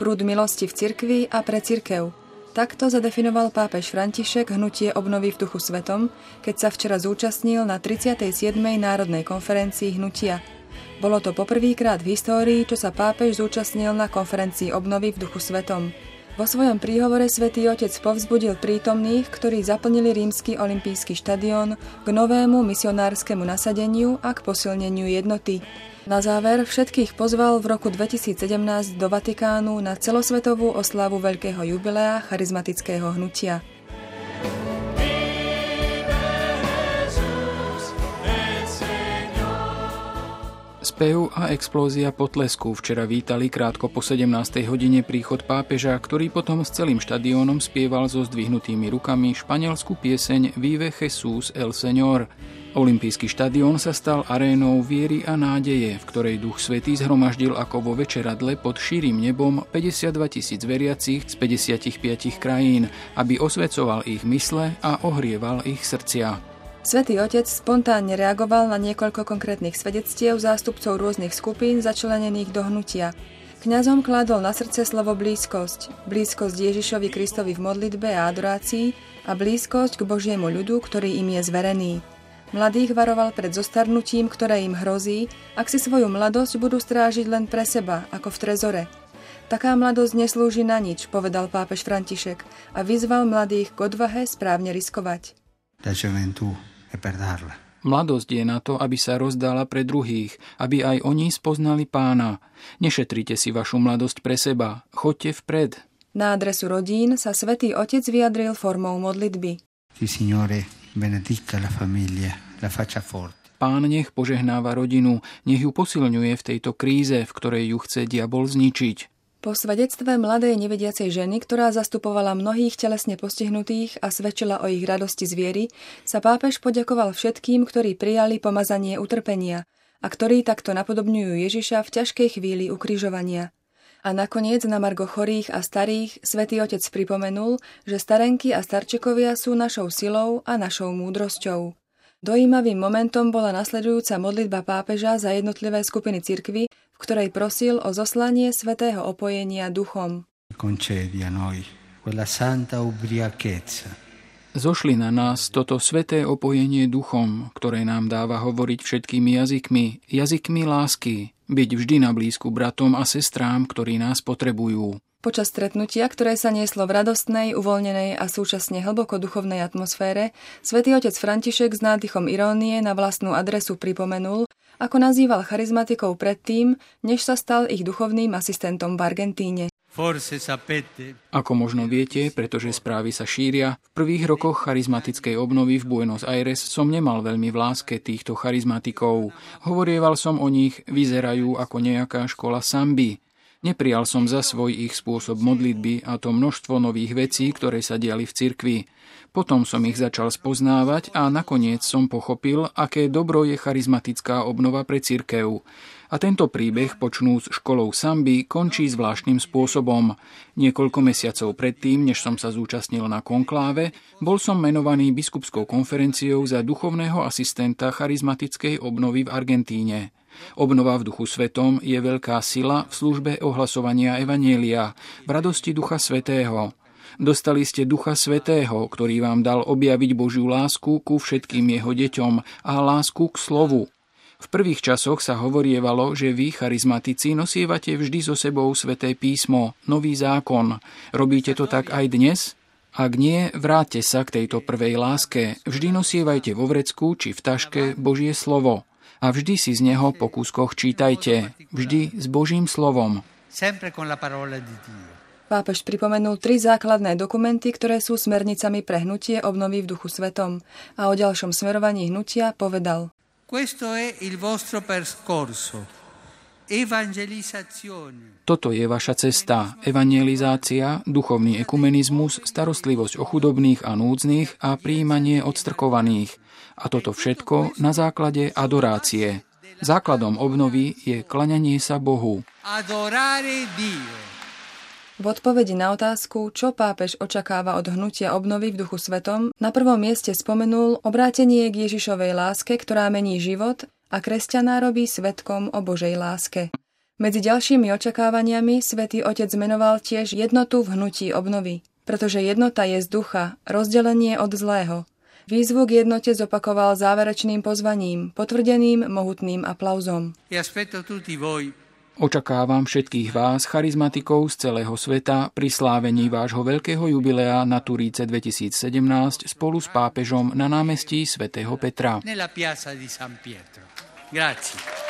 prúd milosti v cirkvi a pre cirkev. Takto zadefinoval pápež František hnutie obnovy v Duchu Svetom, keď sa včera zúčastnil na 37. národnej konferencii hnutia. Bolo to poprvýkrát v histórii, čo sa pápež zúčastnil na konferencii obnovy v Duchu Svetom. Vo svojom príhovore Svätý Otec povzbudil prítomných, ktorí zaplnili rímsky olympijský štadión, k novému misionárskemu nasadeniu a k posilneniu jednoty. Na záver všetkých pozval v roku 2017 do Vatikánu na celosvetovú oslavu veľkého jubilea charizmatického hnutia. Spev a explózia potlesku včera vítali krátko po 17. hodine príchod pápeža, ktorý potom s celým štadiónom spieval so zdvihnutými rukami španielsku pieseň Vive Jesús el Señor. Olympijský štadión sa stal arénou viery a nádeje, v ktorej Duch Svätý zhromaždil ako vo večeradle pod širým nebom 52 000 veriacich z 55 krajín, aby osvecoval ich mysle a ohrieval ich srdcia. Svätý Otec spontánne reagoval na niekoľko konkrétnych svedectiev zástupcov rôznych skupín začlenených do hnutia. Kňazom kládol na srdce slovo blízkosť. Blízkosť Ježišovi Kristovi v modlitbe a adorácii a blízkosť k Božiemu ľudu, ktorý im je zverený. Mladých varoval pred zostarnutím, ktoré im hrozí, ak si svoju mladosť budú strážiť len pre seba, ako v trezore. Taká mladosť neslúži na nič, povedal pápež František a vyzval mladých k odvahe správne riskovať. Mladosť je na to, aby sa rozdala pre druhých, aby aj oni spoznali Pána. Nešetrite si vašu mladosť pre seba, choďte vpred. Na adresu rodín sa Svätý Otec vyjadril formou modlitby. Pán nech požehnáva rodinu, nech ju posilňuje v tejto kríze, v ktorej ju chce diabol zničiť. Po svedectve mladej nevediacej ženy, ktorá zastupovala mnohých telesne postihnutých a svedčila o ich radosti z viery, sa pápež poďakoval všetkým, ktorí prijali pomazanie utrpenia a ktorí takto napodobňujú Ježiša v ťažkej chvíli ukrižovania. A nakoniec na margo chorých a starých Svätý Otec pripomenul, že starenky a starčekovia sú našou silou a našou múdrosťou. Dojímavým momentom bola nasledujúca modlitba pápeža za jednotlivé skupiny cirkvi, v ktorej prosil o zoslanie svätého opojenia duchom. Zošli na nás toto sväté opojenie duchom, ktoré nám dáva hovoriť všetkými jazykmi lásky, byť vždy na blízku bratom a sestrám, ktorí nás potrebujú. Počas stretnutia, ktoré sa nieslo v radostnej, uvoľnenej a súčasne hlboko duchovnej atmosfére, Svätý Otec František s nádychom irónie na vlastnú adresu pripomenul, ako nazýval charizmatikov predtým, než sa stal ich duchovným asistentom v Argentíne. Ako možno viete, pretože správy sa šíria, v prvých rokoch charizmatickej obnovy v Buenos Aires som nemal veľmi v láske týchto charizmatikov. Hovorieval som o nich, vyzerajú ako nejaká škola samby. Neprijal som za svoj ich spôsob modlitby a to množstvo nových vecí, ktoré sa diali v cirkvi. Potom som ich začal spoznávať a nakoniec som pochopil, aké dobro je charizmatická obnova pre cirkev. A tento príbeh, počnúc školou samby, končí zvláštnym spôsobom. Niekoľko mesiacov predtým, než som sa zúčastnil na konkláve, bol som menovaný biskupskou konferenciou za duchovného asistenta charizmatickej obnovy v Argentíne. Obnova v Duchu Svetom je veľká sila v službe ohlasovania evanjelia, v radosti Ducha Svätého. Dostali ste Ducha Svätého, ktorý vám dal objaviť Božiu lásku ku všetkým jeho deťom a lásku k slovu. V prvých časoch sa hovorievalo, že vy, charizmatici, nosievate vždy so sebou Sväté písmo, Nový zákon. Robíte to tak aj dnes? Ak nie, vráťte sa k tejto prvej láske. Vždy nosievajte vo vrecku či v taške Božie slovo. A vždy si z neho po kúskoch čítajte. Vždy s Božím slovom. Pápež pripomenul 3 základné dokumenty, ktoré sú smernicami pre hnutie obnovy v Duchu Svetom. A o ďalšom smerovaní hnutia povedal: Toto je vaša cesta, evangelizácia, duchovný ekumenizmus, starostlivosť o chudobných a núdznych a prijímanie odstrkovaných. A toto všetko na základe adorácie. Základom obnovy je klaňanie sa Bohu. V odpovedi na otázku, čo pápež očakáva od hnutia obnovy v Duchu Svetom, na prvom mieste spomenul obrátenie k Ježišovej láske, ktorá mení život a kresťana robí svedkom o Božej láske. Medzi ďalšími očakávaniami Svätý Otec menoval tiež jednotu v hnutí obnovy, pretože jednota je z ducha, rozdelenie od zlého. Výzvu k jednote zopakoval záverečným pozvaním, potvrdeným mohutným aplauzom. Očakávam všetkých vás, charizmatikov z celého sveta, pri slávení vášho veľkého jubilea na Turíce 2017 spolu s pápežom na námestí svätého Petra. Grazie.